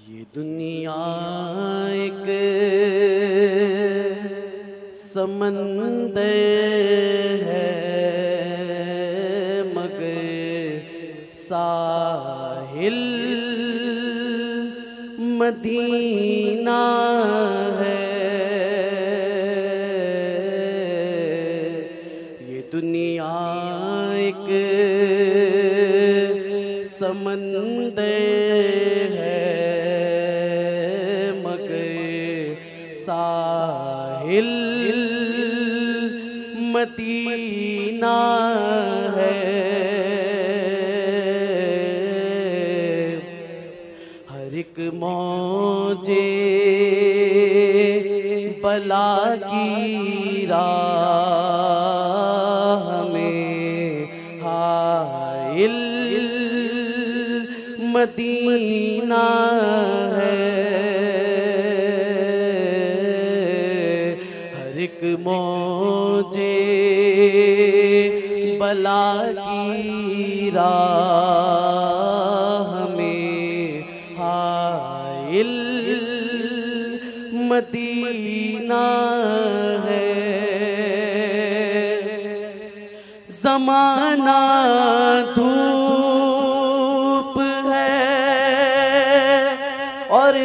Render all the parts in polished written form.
ये दुनिया एक समंदर है मगर साहिल मदीना है। ये दुनिया एक समंदर है मगर साहिल मदीना है। हर एक मौजे बला की राह में हाइल मदीना है। हर एक मौजे बला की राह में हाइल मदीना है। ज़माना धूप है और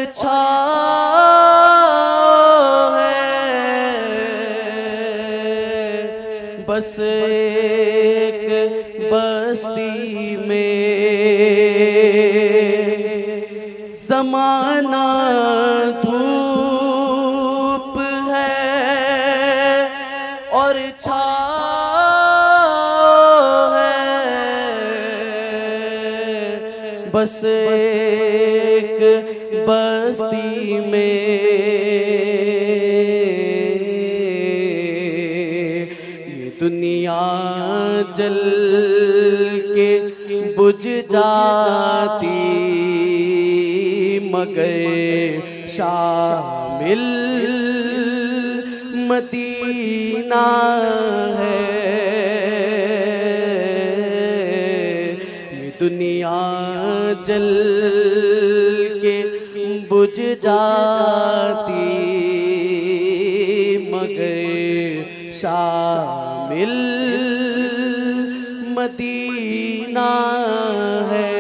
छाँव है, बस एक बस्ती में। ज़माना धूप है और छाँव है, बस एक बस्ती में। ये दुनिया जल के बुझ जाती मगर शामिल मदीना है। ये दुनिया जल के बुझ जाती मगर शामिल मदीना है।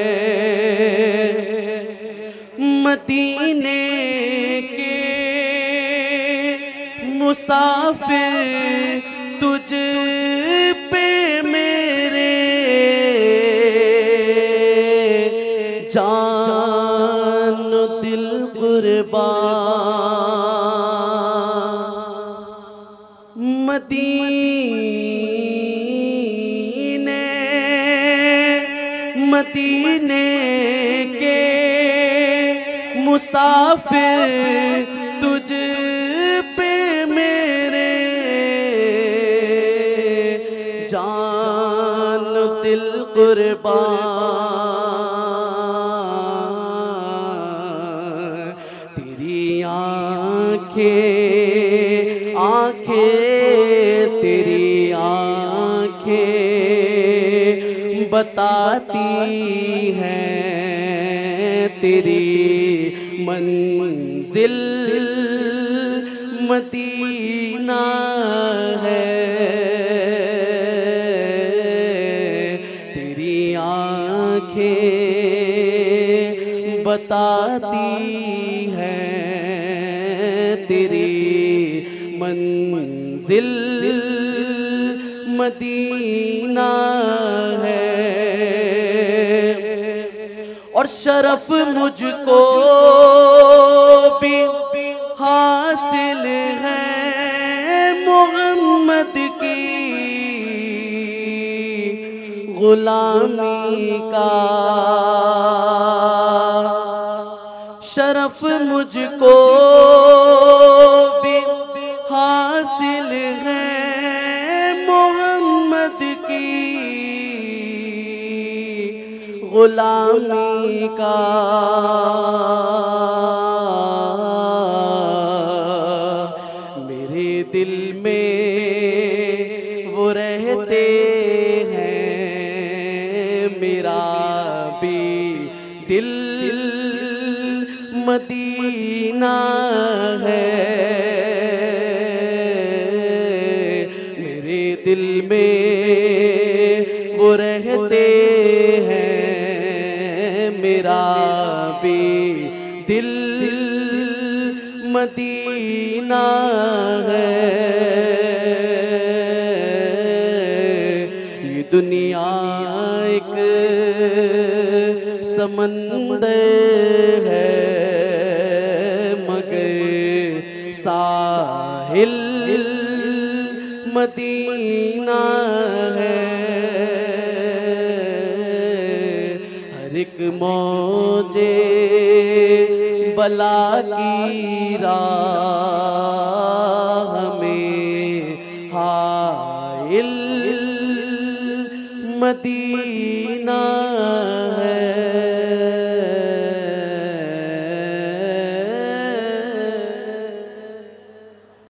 मदीने के मुसाफिर तुझ पे मेरे जान दिल कुर्बान। मदीने के मुसाफिर तुझ पे मेरे जान दिल कुर्बान। तेरी आँखें तेरी आँखें बताती हैं तेरी मंजिल मदीना है। तेरी आँखें बताती हैं तेरी मंजिल मदीना है। और शरफ मुझको भी हासिल है मोहम्मद की गुलामी का। शरफ मुझको भी हासिल है मोहम्मद की गुलामी का। मेरे दिल में वो रहते हैं, मेरा भी दिल मदीना है। मेरे दिल में वो रहते हैं, मेरा भी दिल मदीना है। ये दुनिया एक समंदर है, मगर साहिल मदीना है। हर एक मौजे बला की राह में हाइल मदीना